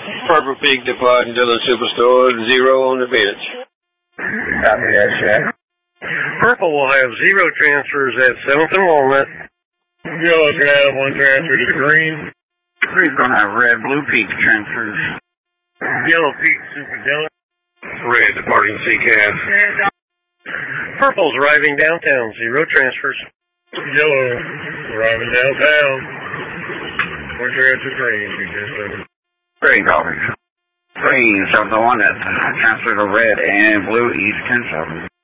Purple Peak departing Dillon Superstore, 0 on the bench. Copy that, Jack. Purple will have 0 transfers at 7th and Walnut. Yellow's going to have 1 transfer to green. Green's going to have red, blue Peak transfers. Yellow Peak Super Dillon. Red departing CCAF. Purple's arriving downtown, 0 transfers. Yellow arriving downtown. 1 transfer green. Green copies. Green, so the one that transferred to red and blue East 10-7.